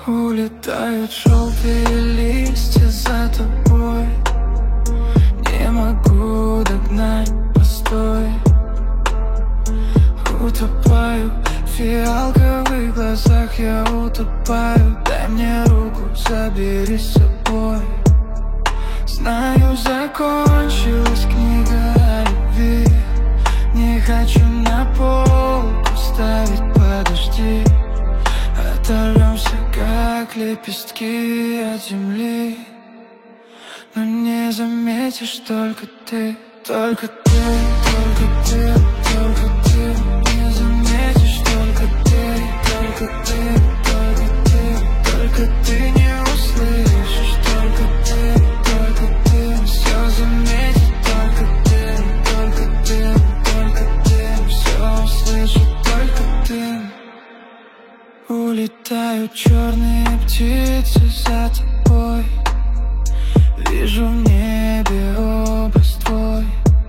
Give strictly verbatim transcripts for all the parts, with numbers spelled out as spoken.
Улетают желтые листья за тобой. Не могу догнать, постой. Утопаю в фиалковых глазах, я утопаю. Дай мне руку, забери с собой. Знаю, закончилась книга о любви. Не хочу на полку ставить, подожди. Оторвемся, как лепестки от земли. Но не заметишь только ты, только ты, только ты, только ты. Не заметишь только ты, только ты, только ты, только ты не услышишь, только ты, только ты. Все заметит только ты, только ты, только ты. Все услышит только ты. Улетают черные птицы за тобой. Вижу в небе образ твой.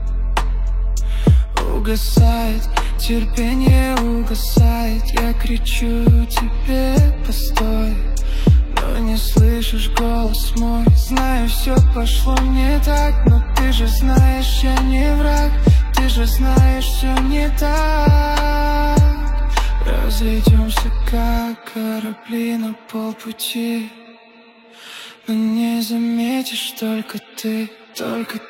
Угасает, терпение угасает. Я кричу тебе, постой. Но не слышишь голос мой. Знаю, все пошло не так, но ты же знаешь, я не враг. Ты же знаешь, все не так. Разойдемся, как корабли на полпути. Но не заметишь только ты, только